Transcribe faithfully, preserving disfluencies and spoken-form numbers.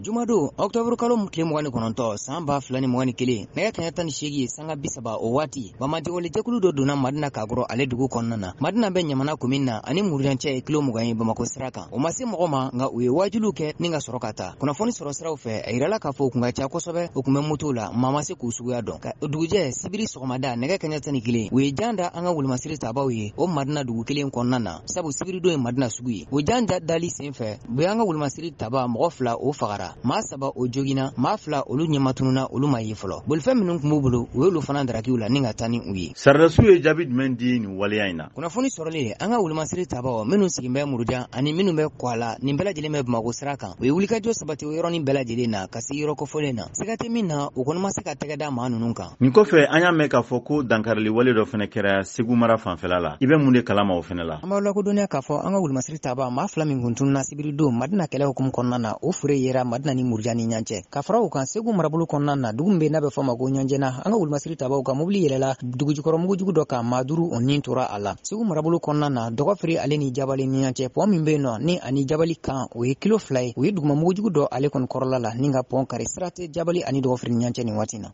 Jumado October kalo mukle mwani kononto samba fulani mwani kile nega kanyata ni shegi sanga bisaba o wati bamaji ole jakulu do duna madina kagro ale dugu konnana madina be nyamana kuminna ani muridanche kilo mugani bamako siraka o masi mogoma nga uye wajuluke ninga sorokata kuna foni sorosra ufe airala kafo kunga cha kosobe okume mutula mama se kusuya don ka duguje sibiri sokomada nega kanyata ni kile we janda anga wul masiri tabawi o madina dugu kile konnana sabu sibiri do madina sugi we janda dali senfe be anga wul masiri taba mogofla o fagara masaba o jogina mafla olu nyamatununa olu mayifolo bolfe minun kumubulu welu fana ndarakiula ninga tani uyi sarrasu e jabid mendi ni waliyaina kuna foni sorole anga wul masiri taba minun sigimbe muruja ani minun be kwala ni bela jele me mago siraka we wulika jo sabati we roni bela jele na kasi yoro ko folena sigate minna ukon masika tegada manununka ni kofe anya meka foko dankarli wali do fene kera sigumara fanfelala ibe munde kalama o fenela amalo ko dunya kafo anga wul masiri taba mafla minguntunna sibiri do madina kele hukum konnana o fure yera madina ni murjani nyanche kafra ukan segu marabulu konnana dugumbe nabe fama go nyanje na anga wul masiri taba uka mubli yelela dugu jikoro mugu jugu doka maduru onin tura ala segu marabulu konnana dogo fri aleni jabali nyanche po mimbe no ni ani jabali kan we kilo fly we duguma mugu jugu do ale kon korolala ninga pon kare strate jabali ani dogo fri nyanche ni watina